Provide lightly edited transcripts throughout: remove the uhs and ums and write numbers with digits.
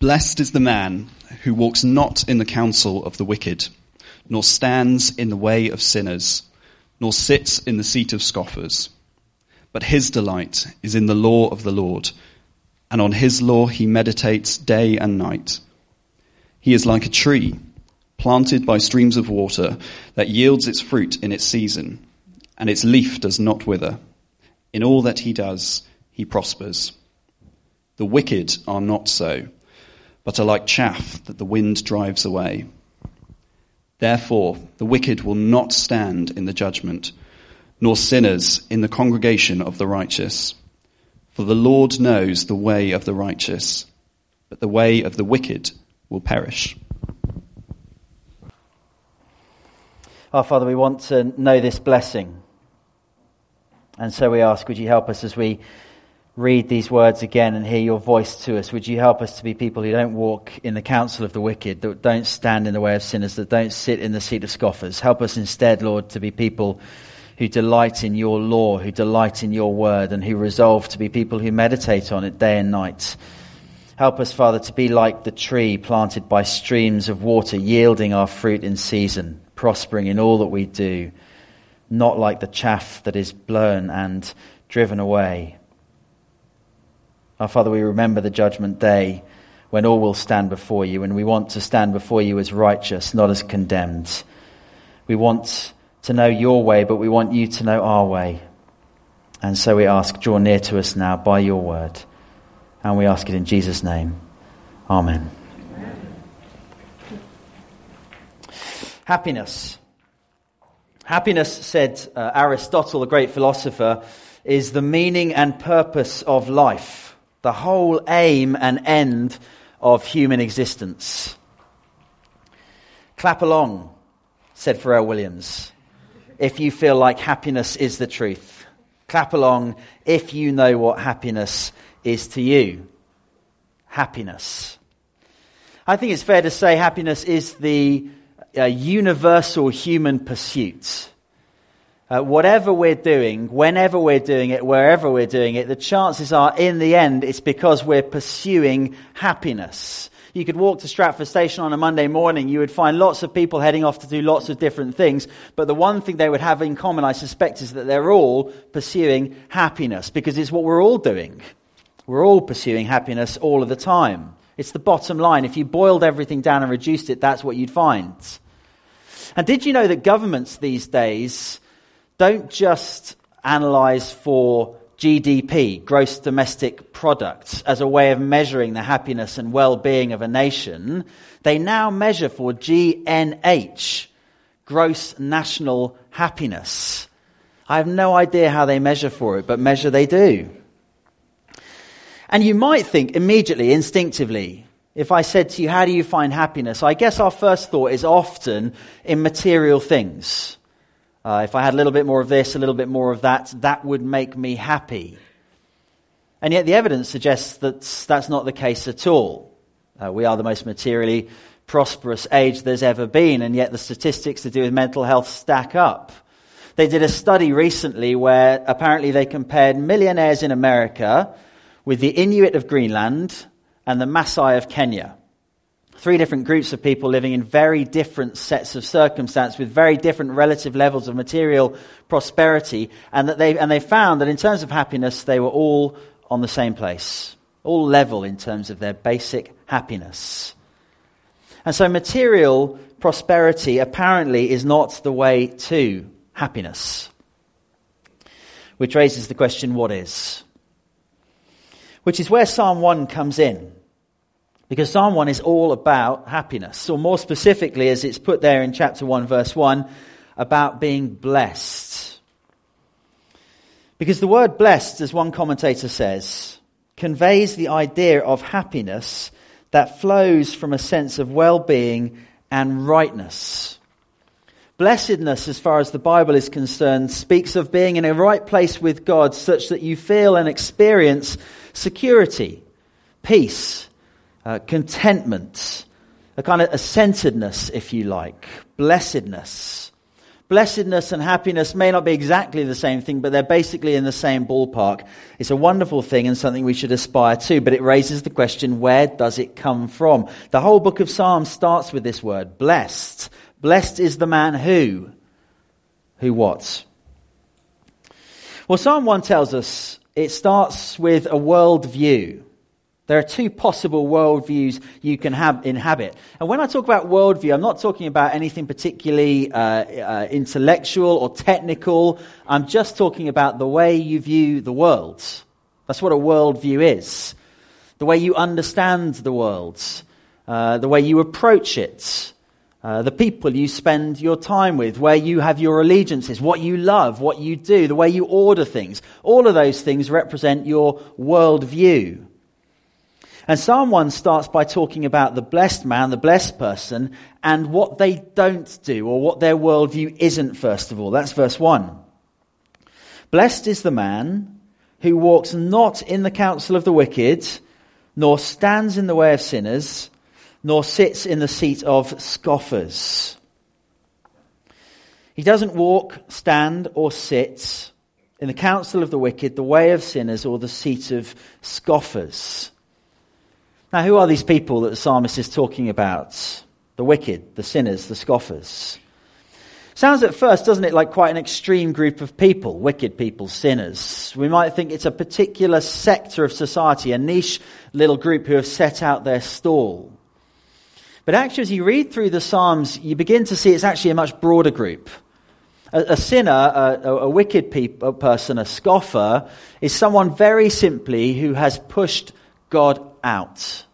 Blessed is the man who walks not in the counsel of the wicked, nor stands in the way of sinners, nor sits in the seat of scoffers. But his delight is in the law of the Lord, and on his law he meditates day and night. He is like a tree planted by streams of water that yields its fruit in its season, and its leaf does not wither. In all that he does, he prospers. The wicked are not so, but are like chaff that the wind drives away. Therefore, the wicked will not stand in the judgment, nor sinners in the congregation of the righteous. For the Lord knows the way of the righteous, but the way of the wicked will perish. Our Father, we want to know this blessing. And so we ask, would you help us as we read these words again and hear your voice to us? Would you help us to be people who don't walk in the counsel of the wicked, that don't stand in the way of sinners, that don't sit in the seat of scoffers? Help us instead, Lord, to be people who delight in your law, who delight in your word, and who resolve to be people who meditate on it day and night. Help us, Father, to be like the tree planted by streams of water, yielding our fruit in season, prospering in all that we do, not like the chaff that is blown and driven away. Our Father, we remember the judgment day when all will stand before you, and we want to stand before you as righteous, not as condemned. We want to know your way, but we want you to know our way. And so we ask, draw near to us now by your word. And we ask it in Jesus' name. Amen. Happiness. Happiness, said Aristotle, the great philosopher, is the meaning and purpose of life. The whole aim and end of human existence. Clap along, said Pharrell Williams, if you feel like happiness is the truth. Clap along if you know what happiness is to you. Happiness. I think it's fair to say happiness is the universal human pursuit. Whatever we're doing, whenever we're doing it, wherever we're doing it, the chances are, in the end, it's because we're pursuing happiness. You could walk to Stratford Station on a Monday morning, you would find lots of people heading off to do lots of different things, but the one thing they would have in common, I suspect, is that they're all pursuing happiness, because it's what we're all doing. We're all pursuing happiness all of the time. It's the bottom line. If you boiled everything down and reduced it, that's what you'd find. And did you know that governments these days don't just analyse for GDP, gross domestic product, as a way of measuring the happiness and well-being of a nation? They now measure for GNH, gross national happiness. I have no idea how they measure for it, but measure they do. And you might think immediately, instinctively, if I said to you, how do you find happiness? I guess our first thought is often in material things. If I had a little bit more of this, a little bit more of that, that would make me happy. And yet the evidence suggests that that's not the case at all. We are the most materially prosperous age there's ever been, and yet the statistics to do with mental health stack up. They did a study recently where apparently they compared millionaires in America with the Inuit of Greenland and the Maasai of Kenya. 3 different groups of people living in very different sets of circumstance with very different relative levels of material prosperity, and they found that in terms of happiness they were all on the same place, all level in terms of their basic happiness. And so material prosperity apparently is not the way to happiness, which raises the question, what is? Which is where Psalm 1 comes in. Because Psalm 1 is all about happiness, or more specifically, as it's put there in chapter 1, verse 1, about being blessed. Because the word blessed, as one commentator says, conveys the idea of happiness that flows from a sense of well-being and rightness. Blessedness, as far as the Bible is concerned, speaks of being in a right place with God such that you feel and experience security, peace, contentment, a kind of a centeredness, if you like, blessedness. blessedness and happiness may not be exactly the same thing, but they're basically in the same ballpark. It's a wonderful thing and something we should aspire to, but it raises the question, where does it come from? The whole book of Psalms starts with this word, blessed. Blessed is the man who? Who what? Well, Psalm 1 tells us it starts with a world view. There are two possible worldviews you can inhabit. And when I talk about worldview, I'm not talking about anything particularly intellectual or technical. I'm just talking about the way you view the world. That's what a worldview is. The way you understand the world. The way you approach it. The people you spend your time with, where you have your allegiances, what you love, what you do, the way you order things. All of those things represent your worldview. And Psalm 1 starts by talking about the blessed man, the blessed person, and what they don't do, or what their worldview isn't, first of all. That's verse 1. Blessed is the man who walks not in the counsel of the wicked, nor stands in the way of sinners, nor sits in the seat of scoffers. He doesn't walk, stand, or sit in the counsel of the wicked, the way of sinners, or the seat of scoffers. Now, who are these people that the psalmist is talking about? The wicked, the sinners, the scoffers. Sounds at first, doesn't it, like quite an extreme group of people, wicked people, sinners. We might think it's a particular sector of society, a niche little group who have set out their stall. But actually, as you read through the Psalms, you begin to see it's actually a much broader group. A sinner, a wicked person, a scoffer, is someone very simply who has pushed God out.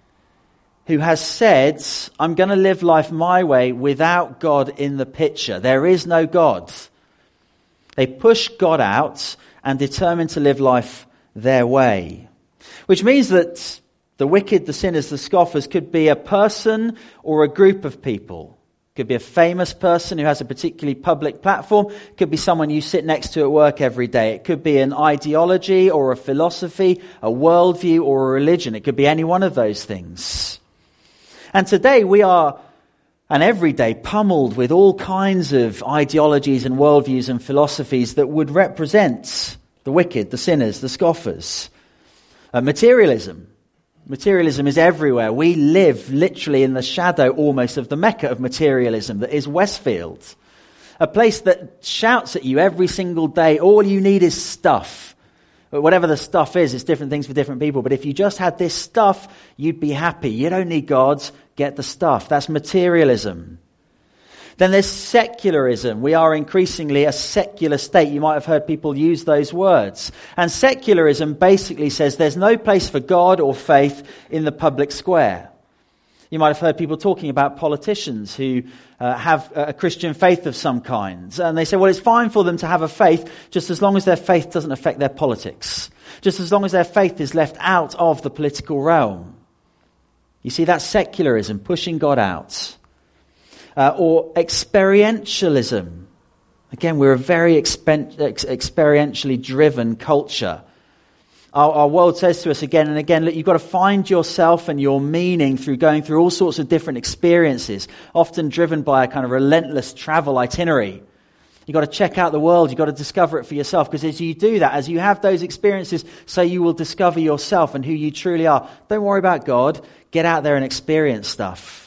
Who has said, I'm going to live life my way without God in the picture. There is no God. They push God out and determine to live life their way. Which means that the wicked, the sinners, the scoffers could be a person or a group of people. Could be a famous person who has a particularly public platform. Could be someone you sit next to at work every day. It could be an ideology or a philosophy, a worldview or a religion. It could be any one of those things. And today we are, and every day, pummeled with all kinds of ideologies and worldviews and philosophies that would represent the wicked, the sinners, the scoffers. Materialism. Materialism is everywhere. We live literally in the shadow almost of the Mecca of materialism that is Westfield. A place that shouts at you every single day, all you need is stuff. But whatever the stuff is, it's different things for different people. But if you just had this stuff, you'd be happy. You don't need God, get the stuff. That's materialism. Then there's secularism. We are increasingly a secular state. You might have heard people use those words. And secularism basically says there's no place for God or faith in the public square. You might have heard people talking about politicians who have a Christian faith of some kind. And they say, well, it's fine for them to have a faith just as long as their faith doesn't affect their politics. Just as long as their faith is left out of the political realm. You see, that's secularism, pushing God out. Or experientialism. Again, we're a very experientially driven culture. Our world says to us again and again, look, you've got to find yourself and your meaning through going through all sorts of different experiences, often driven by a kind of relentless travel itinerary. You've got to check out the world, you've got to discover it for yourself, because as you do that, as you have those experiences, so you will discover yourself and who you truly are. Don't worry about God, get out there and experience stuff.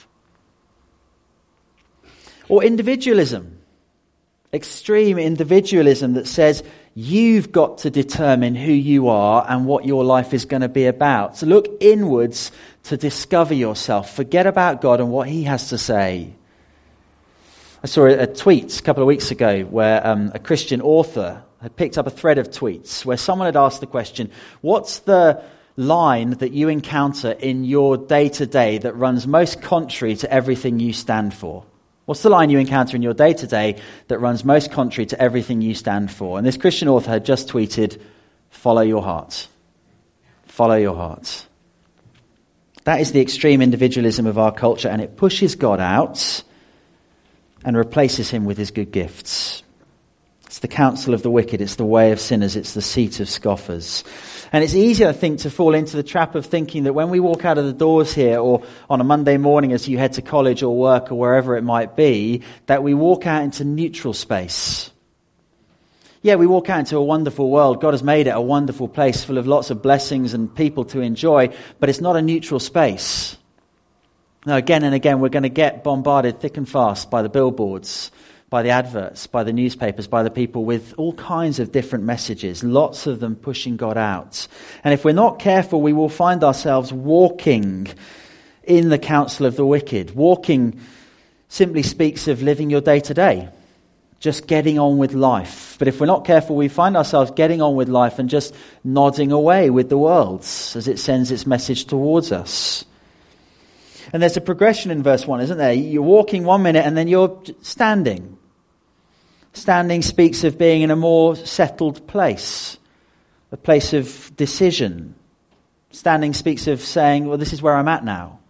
Or individualism, extreme individualism that says you've got to determine who you are and what your life is going to be about. So look inwards to discover yourself. Forget about God and what he has to say. I saw a tweet a couple of weeks ago where a Christian author had picked up a thread of tweets where someone had asked the question, what's the line that you encounter in your day-to-day that runs most contrary to everything you stand for? What's the line you encounter in your day-to-day that runs most contrary to everything you stand for? And this Christian author had just tweeted, follow your heart. Follow your heart. That is the extreme individualism of our culture, and it pushes God out and replaces him with his good gifts. It's the counsel of the wicked. It's the way of sinners. It's the seat of scoffers. And it's easy, I think, to fall into the trap of thinking that when we walk out of the doors here, or on a Monday morning as you head to college or work or wherever it might be, that we walk out into neutral space. Yeah, we walk out into a wonderful world. God has made it a wonderful place full of lots of blessings and people to enjoy, but it's not a neutral space. No, again and again, we're going to get bombarded thick and fast by the billboards, by the adverts, by the newspapers, by the people with all kinds of different messages, lots of them pushing God out. And if we're not careful, we will find ourselves walking in the counsel of the wicked. Walking simply speaks of living your day to day, just getting on with life. But if we're not careful, we find ourselves getting on with life and just nodding away with the world as it sends its message towards us. And there's a progression in verse 1, isn't there? You're walking 1 minute and then you're standing. Standing speaks of being in a more settled place, a place of decision. Standing speaks of saying, well, this is where I'm at now.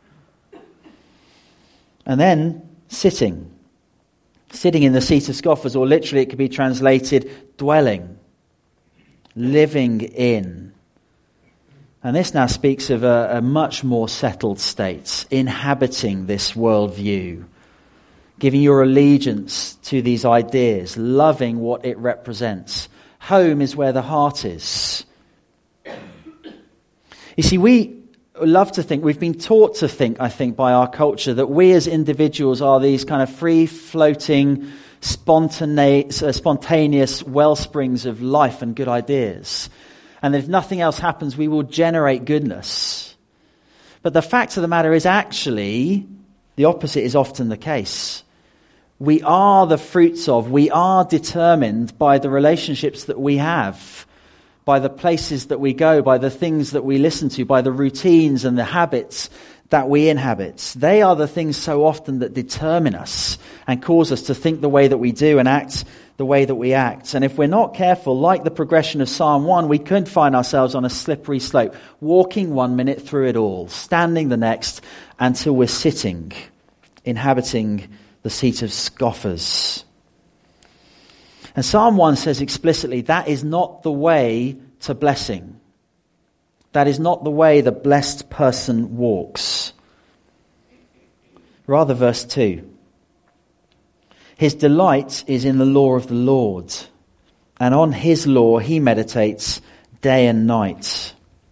And then sitting. Sitting in the seat of scoffers, or literally it could be translated dwelling, living in. And this now speaks of a much more settled state, inhabiting this worldview, giving your allegiance to these ideas, loving what it represents. Home is where the heart is. You see, we love to think, we've been taught to think, I think, by our culture, that we as individuals are these kind of free-floating, spontaneous wellsprings of life and good ideas. And if nothing else happens, we will generate goodness. But the fact of the matter is, actually, the opposite is often the case. We are the fruits of, we are determined by the relationships that we have, by the places that we go, by the things that we listen to, by the routines and the habits that we inhabit. They are the things so often that determine us and cause us to think the way that we do and act the way that we act. And if we're not careful, like the progression of Psalm 1, we could find ourselves on a slippery slope, walking 1 minute through it all, standing the next, until we're sitting, inhabiting the seat of scoffers. And Psalm 1 says explicitly, that is not the way to blessing. That is not the way the blessed person walks. Rather, verse 2. His delight is in the law of the Lord, and on his law he meditates day and night.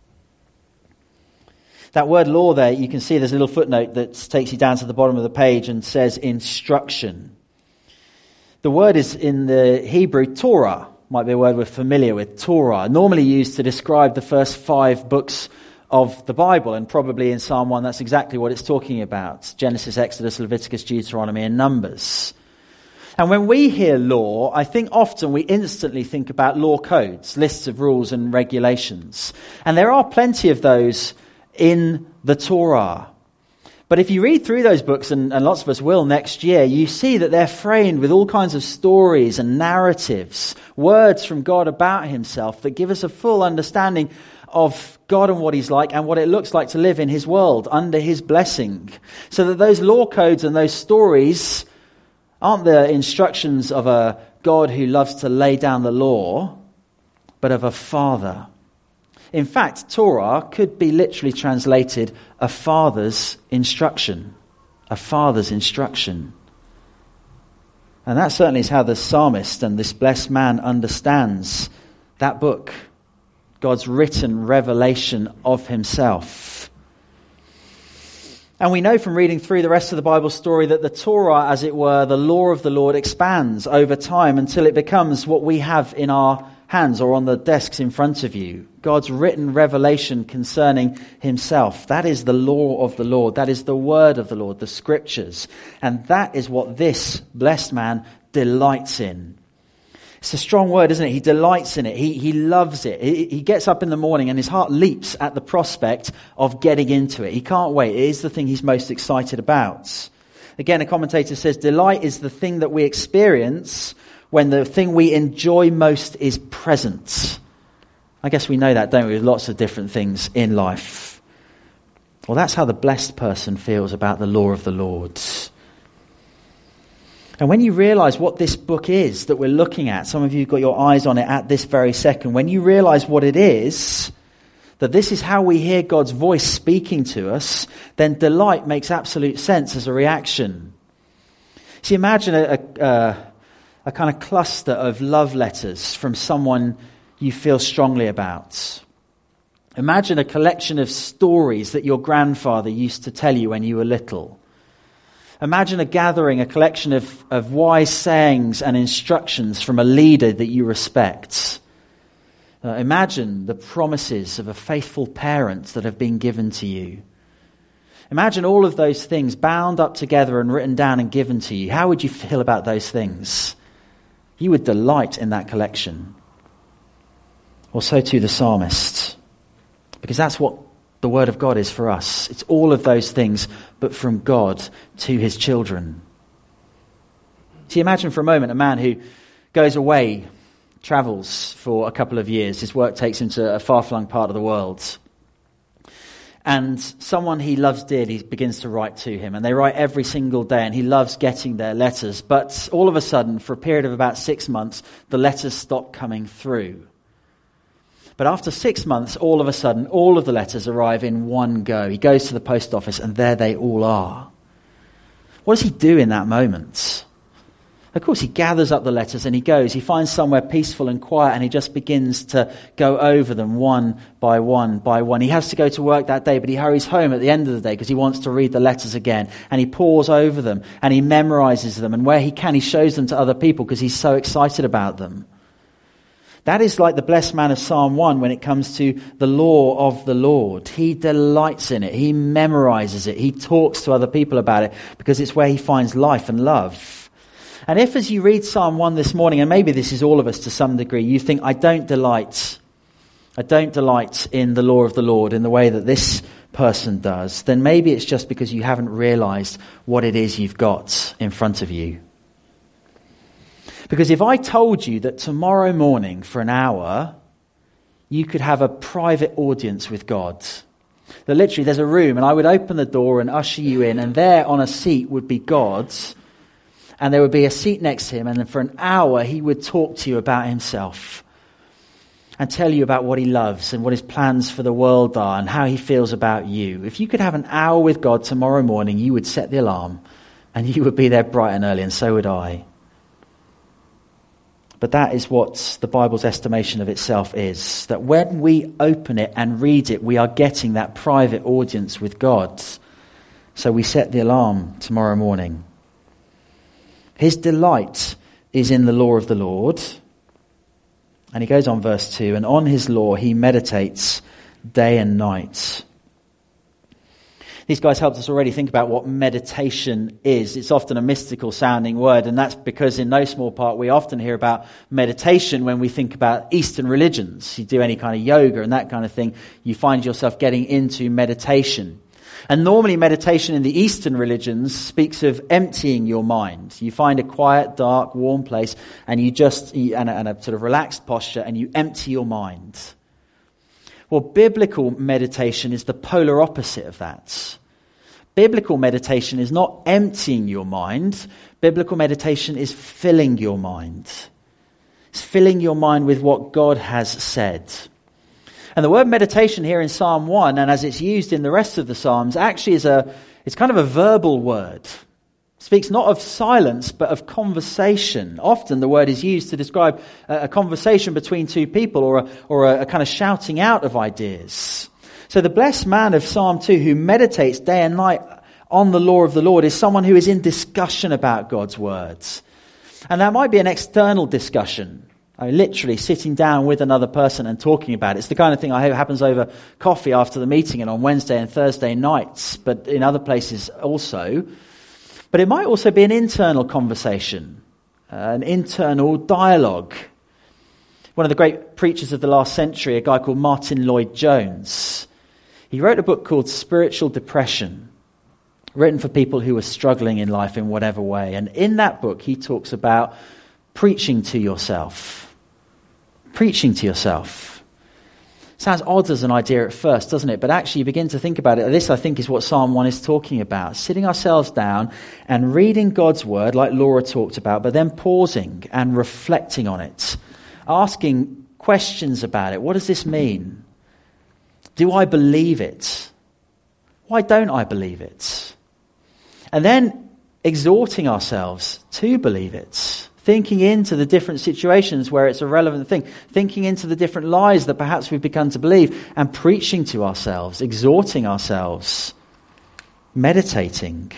That word law there, you can see there's a little footnote that takes you down to the bottom of the page and says instruction. The word is in the Hebrew Torah, might be a word we're familiar with, Torah, normally used to describe the first 5 books of the Bible, and probably in Psalm 1 that's exactly what it's talking about. Genesis, Exodus, Leviticus, Deuteronomy, and Numbers. And when we hear law, I think often we instantly think about law codes, lists of rules and regulations. And there are plenty of those in the Torah. But if you read through those books, and lots of us will next year, you see that they're framed with all kinds of stories and narratives, words from God about himself that give us a full understanding of God and what he's like and what it looks like to live in his world under his blessing. So that those law codes and those stories aren't the instructions of a God who loves to lay down the law, but of a father. In fact, Torah could be literally translated a father's instruction. A father's instruction. And that certainly is how the psalmist and this blessed man understands that book. God's written revelation of himself. And we know from reading through the rest of the Bible story that the Torah, as it were, the law of the Lord, expands over time until it becomes what we have in our hands or on the desks in front of you. God's written revelation concerning himself. That is the law of the Lord. That is the word of the Lord, the scriptures. And that is what this blessed man delights in. It's a strong word, isn't it? He delights in it. He loves it. He gets up in the morning and his heart leaps at the prospect of getting into it. He can't wait. It is the thing he's most excited about. Again, a commentator says, delight is the thing that we experience when the thing we enjoy most is present. I guess we know that, don't we, with lots of different things in life. Well, that's how the blessed person feels about the law of the Lord. And when you realize what this book is that we're looking at, some of you have got your eyes on it at this very second, when you realize what it is, that this is how we hear God's voice speaking to us, then delight makes absolute sense as a reaction. See, imagine a kind of cluster of love letters from someone you feel strongly about. Imagine a collection of stories that your grandfather used to tell you when you were little. Imagine a collection of wise sayings and instructions from a leader that you respect. Imagine the promises of a faithful parent that have been given to you. Imagine all of those things bound up together and written down and given to you. How would you feel about those things? You would delight in that collection. Or so too the psalmist. Because that's what the Word of God is for us. It's all of those things, but from God to his children. See, imagine for a moment a man who goes away, travels for a couple of years. His work takes him to a far-flung part of the world. And someone he loves dearly begins to write to him. And they write every single day, and he loves getting their letters. But all of a sudden, for a period of about 6 months, the letters stop coming through. But after 6 months, all of a sudden, all of the letters arrive in one go. He goes to the post office, and there they all are. What does he do in that moment? Of course, he gathers up the letters and he goes. He finds somewhere peaceful and quiet, and he just begins to go over them one by one by one. He has to go to work that day, but he hurries home at the end of the day because he wants to read the letters again. And he pores over them and he memorizes them. And where he can, he shows them to other people because he's so excited about them. That is like the blessed man of Psalm 1 when it comes to the law of the Lord. He delights in it. He memorizes it. He talks to other people about it because it's where he finds life and love. And if as you read Psalm 1 this morning, and maybe this is all of us to some degree, you think, I don't delight in the law of the Lord in the way that this person does, then maybe it's just because you haven't realized what it is you've got in front of you. Because if I told you that tomorrow morning for an hour, you could have a private audience with God, that literally there's a room and I would open the door and usher you in, and there on a seat would be God, and there would be a seat next to him, and then for an hour he would talk to you about himself and tell you about what he loves and what his plans for the world are and how he feels about you. If you could have an hour with God tomorrow morning, you would set the alarm and you would be there bright and early, and so would I. But that is what the Bible's estimation of itself is. That when we open it and read it, we are getting that private audience with God. So we set the alarm tomorrow morning. His delight is in the law of the Lord. And he goes on, verse 2, and on his law he meditates day and night. These guys helped us already think about what meditation is. It's often a mystical sounding word, and that's because in no small part we often hear about meditation when we think about Eastern religions. You do any kind of yoga and that kind of thing, you find yourself getting into meditation. And normally meditation in the Eastern religions speaks of emptying your mind. You find a quiet, dark, warm place, and and a sort of relaxed posture, and you empty your mind. Well, biblical meditation is the polar opposite of that. Biblical meditation is not emptying your mind. Biblical meditation is filling your mind. It's filling your mind with what God has said. And the word meditation here in Psalm 1, and as it's used in the rest of the Psalms, actually it's kind of a verbal word. It speaks not of silence, but of conversation. Often the word is used to describe a conversation between two people, or a kind of shouting out of ideas. So the blessed man of Psalm 2 who meditates day and night on the law of the Lord is someone who is in discussion about God's words. And that might be an external discussion. Literally sitting down with another person and talking about it. It's the kind of thing I hope happens over coffee after the meeting and on Wednesday and Thursday nights, but in other places also. But it might also be an internal conversation, an internal dialogue. One of the great preachers of the last century, a guy called Martin Lloyd-Jones, he wrote a book called Spiritual Depression, written for people who are struggling in life in whatever way. And in that book, he talks about preaching to yourself. Preaching to yourself. Sounds odd as an idea at first, doesn't it? But actually you begin to think about it. This, I think, is what Psalm 1 is talking about. Sitting ourselves down and reading God's word, like Laura talked about, but then pausing and reflecting on it. Asking questions about it. What does this mean? Do I believe it? Why don't I believe it? And then exhorting ourselves to believe it. Thinking into the different situations where it's a relevant thing. Thinking into the different lies that perhaps we've begun to believe. And preaching to ourselves. Exhorting ourselves. Meditating.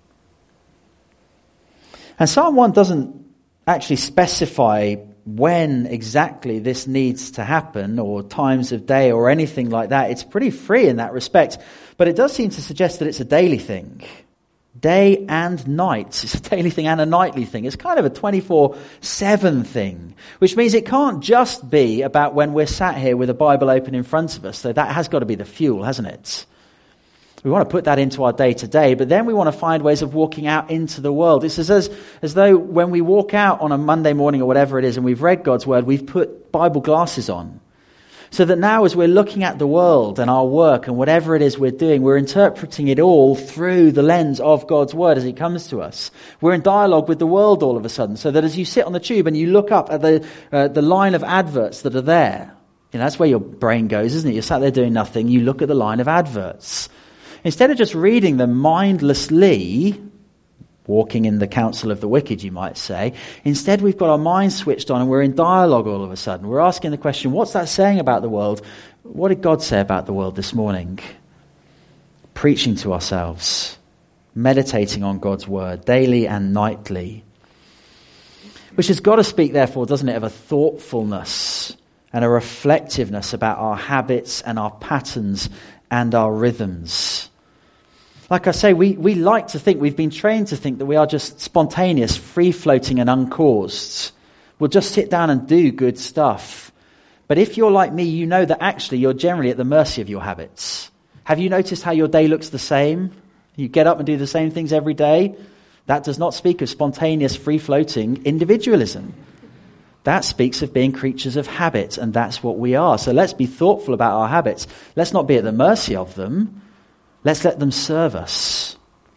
And Psalm 1 doesn't actually specify when exactly this needs to happen, or times of day, or anything like that. It's pretty free in that respect. But it does seem to suggest that it's a daily thing. Day and night. It's a daily thing and a nightly thing. It's kind of a 24/7 thing, which means it can't just be about when we're sat here with a Bible open in front of us. So that has got to be the fuel, hasn't it? We want to put that into our day to day, but then we want to find ways of walking out into the world. It's as though when we walk out on a Monday morning or whatever it is and we've read God's word, we've put Bible glasses on. So that now as we're looking at the world and our work and whatever it is we're doing, we're interpreting it all through the lens of God's word as it comes to us. We're in dialogue with the world all of a sudden, so that as you sit on the tube and you look up at the line of adverts that are there, that's where your brain goes, isn't it? You're sat there doing nothing, you look at the line of adverts. Instead of just reading them mindlessly, walking in the counsel of the wicked, you might say, instead we've got our minds switched on and we're in dialogue all of a sudden. We're asking the question, what's that saying about the world? What did God say about the world this morning? Preaching to ourselves, meditating on God's word daily and nightly. Which has got to speak, therefore, doesn't it, of a thoughtfulness and a reflectiveness about our habits and our patterns and our rhythms. Like I say, we like to think, we've been trained to think that we are just spontaneous, free-floating and uncaused. We'll just sit down and do good stuff. But if you're like me, you know that actually you're generally at the mercy of your habits. Have you noticed how your day looks the same? You get up and do the same things every day? That does not speak of spontaneous, free-floating individualism. That speaks of being creatures of habit, and that's what we are. So let's be thoughtful about our habits. Let's not be at the mercy of them. Let's let them serve us.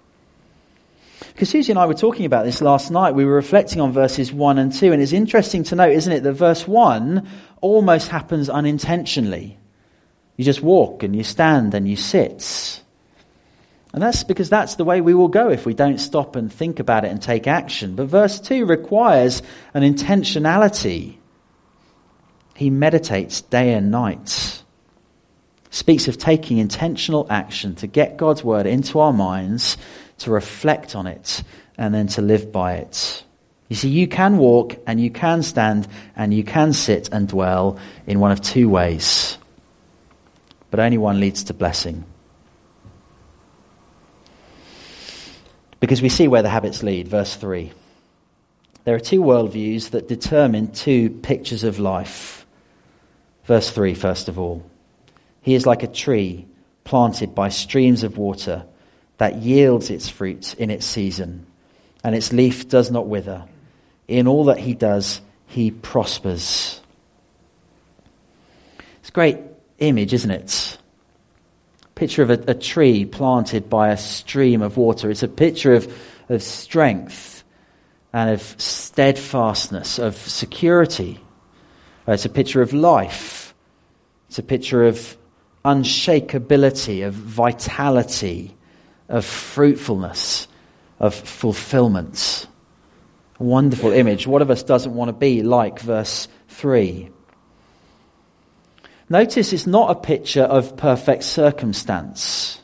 Because Susie and I were talking about this last night. We were reflecting on verses 1 and 2, and it's interesting to note, isn't it, that verse 1 almost happens unintentionally. You just walk and you stand and you sit. And that's because that's the way we will go if we don't stop and think about it and take action. But verse 2 requires an intentionality. He meditates day and night. Speaks of taking intentional action to get God's word into our minds, to reflect on it, and then to live by it. You see, you can walk and you can stand and you can sit and dwell in one of two ways. But only one leads to blessing. Because we see where the habits lead, verse 3. There are two worldviews that determine two pictures of life. Verse 3, first of all. He is like a tree planted by streams of water that yields its fruit in its season, and its leaf does not wither. In all that he does, he prospers. It's a great image, isn't it? Picture of a tree planted by a stream of water. It's a picture of strength and of steadfastness, of security. It's a picture of life. It's a picture of unshakability, of vitality, of fruitfulness, of fulfillment. A wonderful image. What of us doesn't want to be like verse 3? Notice it's not a picture of perfect circumstance.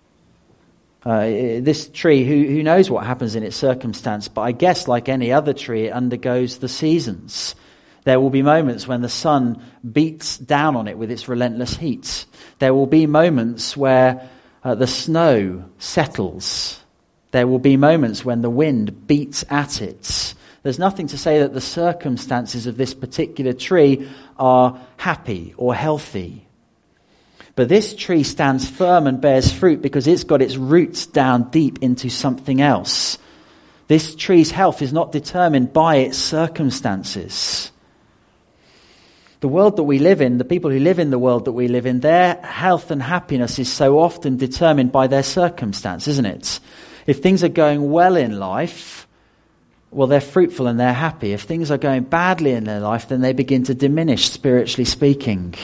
This tree, who knows what happens in its circumstance, but I guess like any other tree, it undergoes the seasons. There will be moments when the sun beats down on it with its relentless heat. There will be moments where the snow settles. There will be moments when the wind beats at it. There's nothing to say that the circumstances of this particular tree are happy or healthy. But this tree stands firm and bears fruit because it's got its roots down deep into something else. This tree's health is not determined by its circumstances. The world that we live in, the people who live in the world that we live in, their health and happiness is so often determined by their circumstance, isn't it? If things are going well in life, well, they're fruitful and they're happy. If things are going badly in their life, then they begin to diminish, spiritually speaking.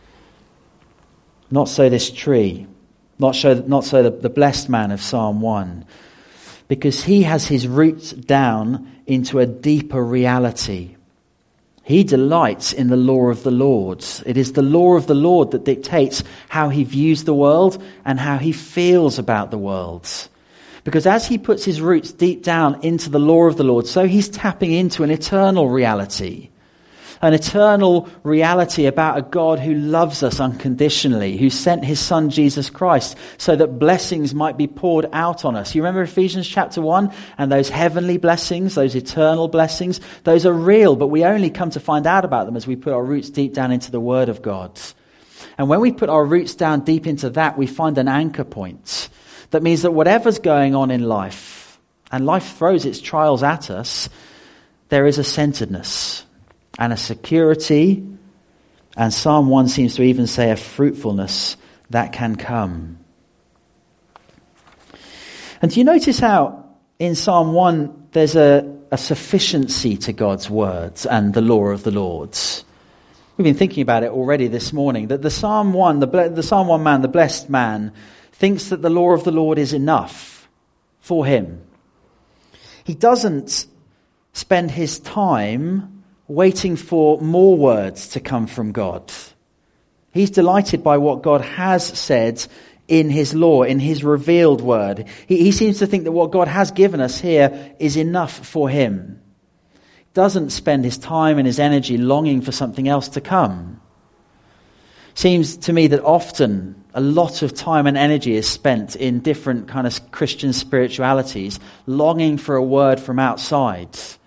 Not so this tree. Not so the blessed man of Psalm 1. Because he has his roots down into a deeper reality. He delights in the law of the Lord. It is the law of the Lord that dictates how he views the world and how he feels about the world. Because as he puts his roots deep down into the law of the Lord, so he's tapping into an eternal reality. An eternal reality about a God who loves us unconditionally, who sent his son Jesus Christ so that blessings might be poured out on us. You remember Ephesians chapter 1 and those heavenly blessings, those eternal blessings? Those are real, but we only come to find out about them as we put our roots deep down into the Word of God. And when we put our roots down deep into that, we find an anchor point. That means that whatever's going on in life, and life throws its trials at us, there is a centeredness and a security, and Psalm 1 seems to even say a fruitfulness that can come. And do you notice how in Psalm 1 there's a sufficiency to God's words and the law of the Lord? We've been thinking about it already this morning, that the Psalm 1 man, the blessed man, thinks that the law of the Lord is enough for him. He doesn't spend his time waiting for more words to come from God. He's delighted by what God has said in his law, in his revealed word. He seems to think that what God has given us here is enough for him. He doesn't spend his time and his energy longing for something else to come. Seems to me that often a lot of time and energy is spent in different kind of Christian spiritualities, longing for a word from outside.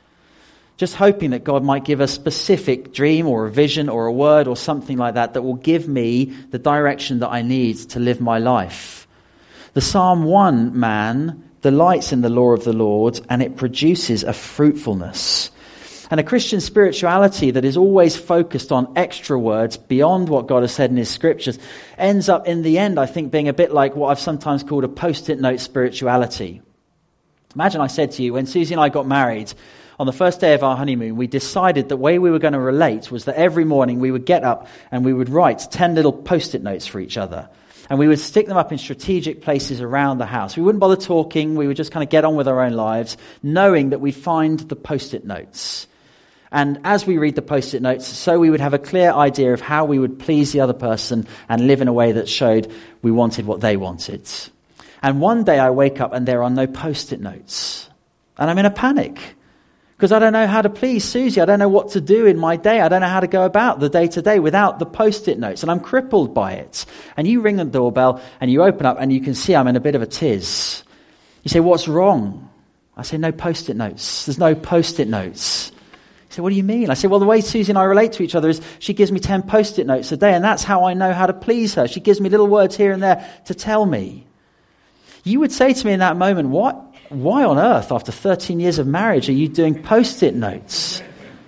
Just hoping that God might give a specific dream or a vision or a word or something like that will give me the direction that I need to live my life. The Psalm 1 man delights in the law of the Lord, and it produces a fruitfulness. And a Christian spirituality that is always focused on extra words beyond what God has said in his scriptures ends up in the end, I think, being a bit like what I've sometimes called a post-it note spirituality. Imagine I said to you, when Susie and I got married, on the first day of our honeymoon, we decided the way we were going to relate was that every morning we would get up and we would write 10 little post-it notes for each other. And we would stick them up in strategic places around the house. We wouldn't bother talking. We would just kind of get on with our own lives, knowing that we'd find the post-it notes. And as we read the post-it notes, so we would have a clear idea of how we would please the other person and live in a way that showed we wanted what they wanted. And one day I wake up and there are no post-it notes. And I'm in a panic. Because I don't know how to please Susie. I don't know what to do in my day. I don't know how to go about the day-to-day without the post-it notes. And I'm crippled by it. And you ring the doorbell and you open up and you can see I'm in a bit of a tiz. You say, what's wrong? I say, no post-it notes. There's no post-it notes. You say, what do you mean? I say, well, the way Susie and I relate to each other is she gives me 10 post-it notes a day, and that's how I know how to please her. She gives me little words here and there to tell me. You would say to me in that moment, what? Why on earth, after 13 years of marriage, are you doing post-it notes?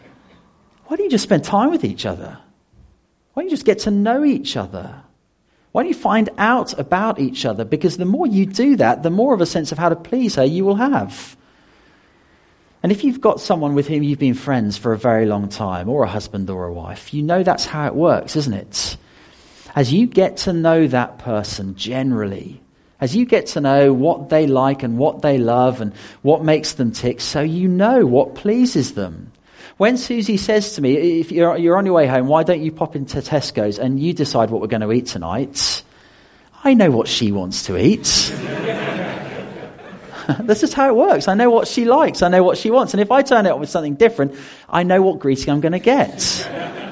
Why don't you just spend time with each other? Why don't you just get to know each other? Why don't you find out about each other? Because the more you do that, the more of a sense of how to please her you will have. And if you've got someone with whom you've been friends for a very long time, or a husband or a wife, you know that's how it works, isn't it? As you get to know that person generally, as you get to know what they like and what they love and what makes them tick, so you know what pleases them. When Susie says to me, if you're on your way home, why don't you pop into Tesco's and you decide what we're going to eat tonight? I know what she wants to eat. This is how it works. I know what she likes. I know what she wants. And if I turn it up with something different, I know what greeting I'm going to get.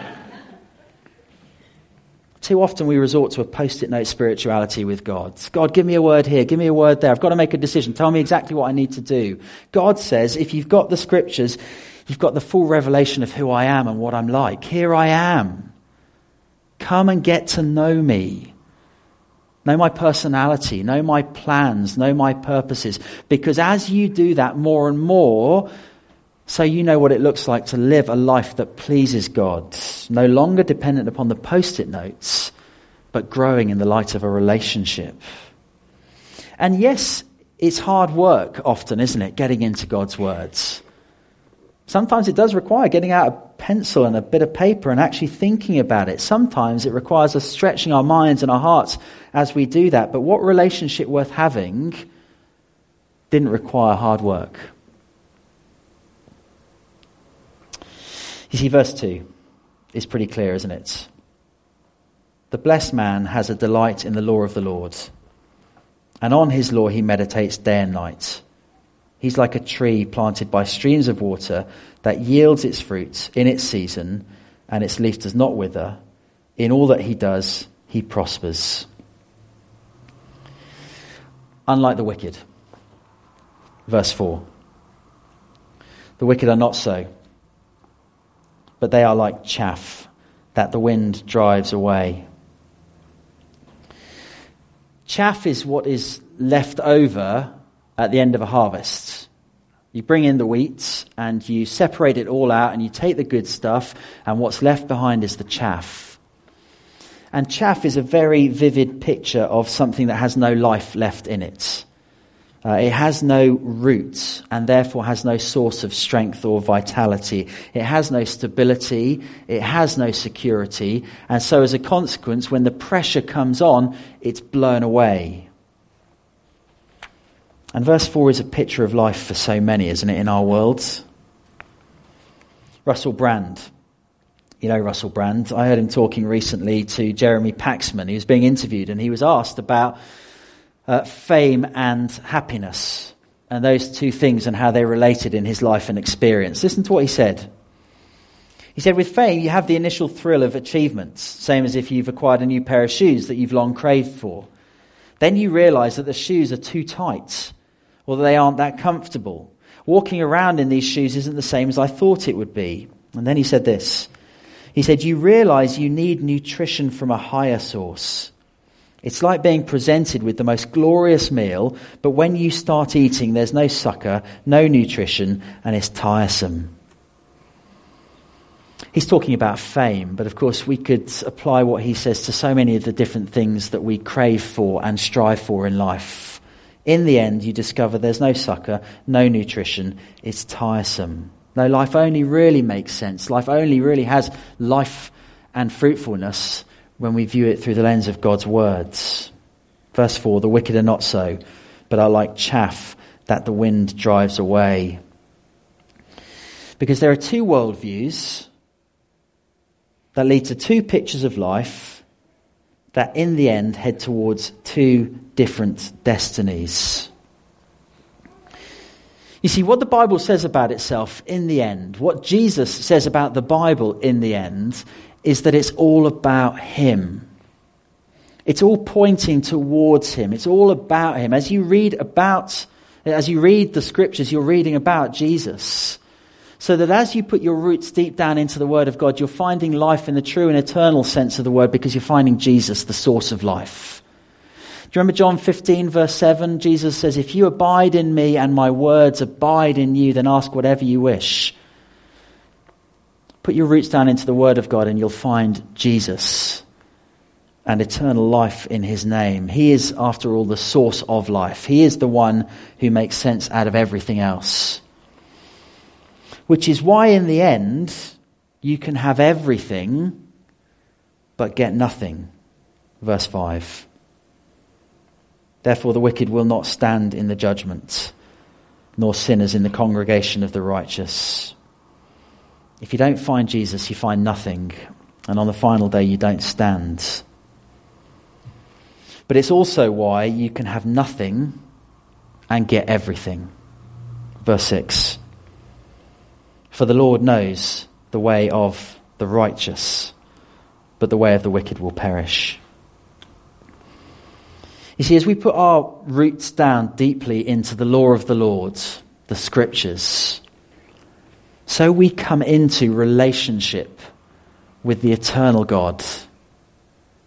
Too often we resort to a post-it note spirituality with God. God, give me a word here, give me a word there. I've got to make a decision. Tell me exactly what I need to do. God says, if you've got the scriptures, you've got the full revelation of who I am and what I'm like. Here I am. Come and get to know me. Know my personality, know my plans, know my purposes. Because as you do that more and more, So you know what it looks like to live a life that pleases God, no longer dependent upon the post-it notes, but growing in the light of a relationship. And yes, it's hard work often, isn't it, getting into God's words. Sometimes it does require getting out a pencil and a bit of paper and actually thinking about it. Sometimes it requires us stretching our minds and our hearts as we do that. But what relationship worth having didn't require hard work? You see, verse 2 is pretty clear, isn't it? The blessed man has a delight in the law of the Lord, and on his law he meditates day and night. He's like a tree planted by streams of water that yields its fruit in its season, and its leaf does not wither. In all that he does, he prospers. Unlike the wicked. Verse 4. The wicked are not so, but they are like chaff that the wind drives away. Chaff is what is left over at the end of a harvest. You bring in the wheat and you separate it all out and you take the good stuff, and what's left behind is the chaff. And chaff is a very vivid picture of something that has no life left in it. It has no roots and therefore has no source of strength or vitality. It has no stability. It has no security. And so as a consequence, when the pressure comes on, it's blown away. And verse 4 is a picture of life for so many, isn't it, in our world? Russell Brand. You know Russell Brand. I heard him talking recently to Jeremy Paxman. He was being interviewed and he was asked about fame and happiness, and those two things and how they related in his life and experience. Listen to what he said. He said, with fame, you have the initial thrill of achievement, same as if you've acquired a new pair of shoes that you've long craved for. Then you realize that the shoes are too tight, or that they aren't that comfortable. Walking around in these shoes isn't the same as I thought it would be. And then he said this. He said, you realize you need nutrition from a higher source. It's like being presented with the most glorious meal, but when you start eating, there's no succor, no nutrition, and it's tiresome. He's talking about fame, but of course we could apply what he says to so many of the different things that we crave for and strive for in life. In the end, you discover there's no succor, no nutrition, it's tiresome. No, life only really makes sense. Life only really has life and fruitfulness when we view it through the lens of God's words. Verse 4, the wicked are not so, but are like chaff that the wind drives away. Because there are two worldviews that lead to two pictures of life that in the end head towards two different destinies. You see, what the Bible says about itself in the end, what Jesus says about the Bible in the end, is that it's all about him. It's all pointing towards him. It's all about him. As you read the scriptures, you're reading about Jesus. So that as you put your roots deep down into the Word of God, you're finding life in the true and eternal sense of the word, because you're finding Jesus, the source of life. Do you remember John 15 verse 7? Jesus says, if you abide in me and my words abide in you, then ask whatever you wish. Put your roots down into the Word of God and you'll find Jesus and eternal life in his name. He is, after all, the source of life. He is the one who makes sense out of everything else. Which is why in the end, you can have everything but get nothing. Verse 5. Therefore the wicked will not stand in the judgment, nor sinners in the congregation of the righteous. If you don't find Jesus, you find nothing. And on the final day, you don't stand. But it's also why you can have nothing and get everything. Verse 6. For the Lord knows the way of the righteous, but the way of the wicked will perish. You see, as we put our roots down deeply into the law of the Lord, the scriptures, so we come into relationship with the eternal God.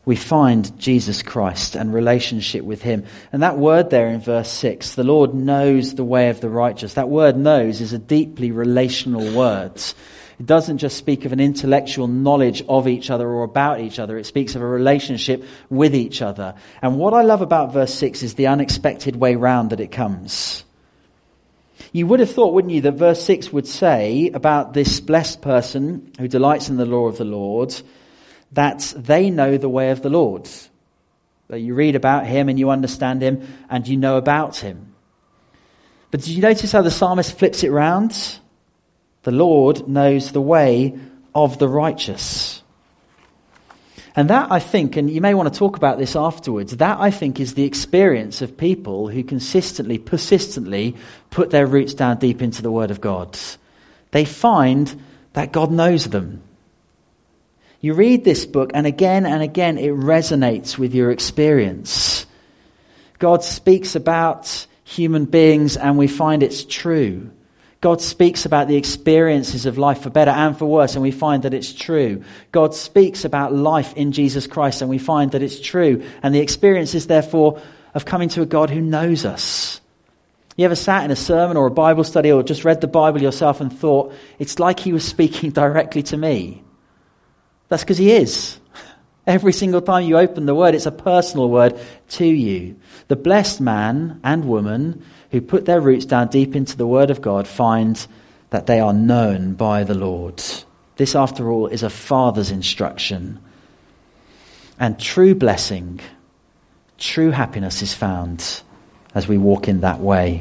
we find Jesus Christ and relationship with him. And that word there in verse 6, the Lord knows the way of the righteous. That word knows is a deeply relational word. It doesn't just speak of an intellectual knowledge of each other or about each other. It speaks of a relationship with each other. And what I love about verse 6 is the unexpected way round that it comes. You would have thought, wouldn't you, that verse 6 would say about this blessed person who delights in the law of the Lord, that they know the way of the Lord. That you read about him and you understand him and you know about him. But did you notice how the psalmist flips it round? The Lord knows the way of the righteous. And that, I think, and you may want to talk about this afterwards, that, I think, is the experience of people who consistently, persistently put their roots down deep into the Word of God. They find that God knows them. You read this book and again it resonates with your experience. God speaks about human beings and we find it's true. God speaks about the experiences of life for better and for worse and we find that it's true. God speaks about life in Jesus Christ and we find that it's true. And the experience is therefore of coming to a God who knows us. You ever sat in a sermon or a Bible study or just read the Bible yourself and thought, it's like he was speaking directly to me? That's because he is. Every single time you open the word, it's a personal word to you. The blessed man and woman who put their roots down deep into the word of God find that they are known by the Lord. This, after all, is a father's instruction. And true blessing, true happiness is found as we walk in that way.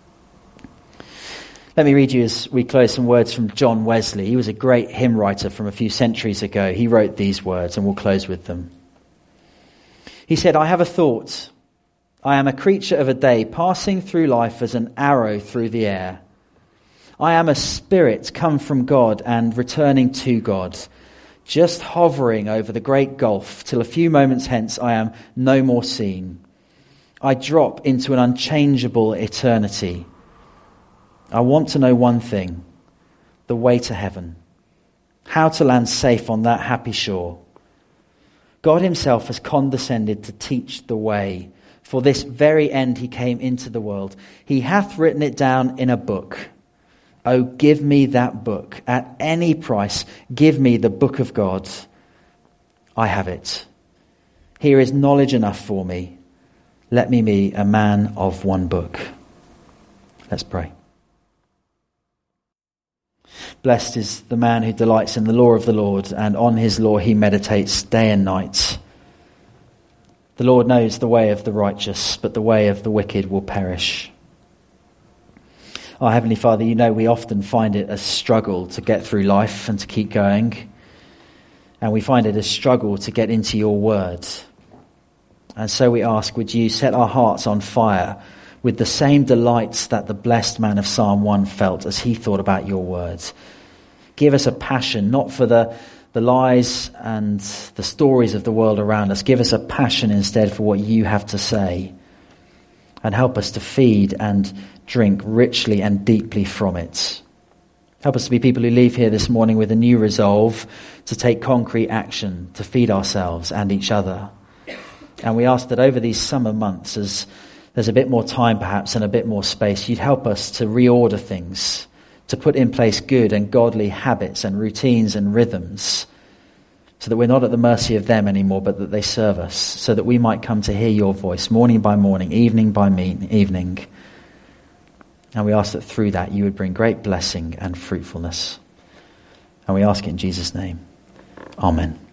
Let me read you as we close some words from John Wesley. He was a great hymn writer from a few centuries ago. He wrote these words and we'll close with them. He said, I have a thought. I am a creature of a day passing through life as an arrow through the air. I am a spirit come from God and returning to God, just hovering over the great gulf till a few moments hence I am no more seen. I drop into an unchangeable eternity. I want to know one thing, the way to heaven, how to land safe on that happy shore. God himself has condescended to teach the way. For this very end he came into the world. He hath written it down in a book. Oh, give me that book. At any price, give me the book of God. I have it. Here is knowledge enough for me. Let me be a man of one book. Let's pray. Blessed is the man who delights in the law of the Lord, and on his law he meditates day and night. The Lord knows the way of the righteous, but the way of the wicked will perish. Our Heavenly Father, you know we often find it a struggle to get through life and to keep going. And we find it a struggle to get into your word. And so we ask, would you set our hearts on fire with the same delights that the blessed man of Psalm 1 felt as he thought about your words. Give us a passion, not for the lies and the stories of the world around us. Give us a passion instead for what you have to say. And help us to feed and drink richly and deeply from it. Help us to be people who leave here this morning with a new resolve to take concrete action, to feed ourselves and each other. And we ask that over these summer months, as there's a bit more time perhaps and a bit more space, you'd help us to reorder things, to put in place good and godly habits and routines and rhythms, so that we're not at the mercy of them anymore, but that they serve us, so that we might come to hear your voice morning by morning, evening by evening. And we ask that through that you would bring great blessing and fruitfulness. And we ask it in Jesus' name. Amen.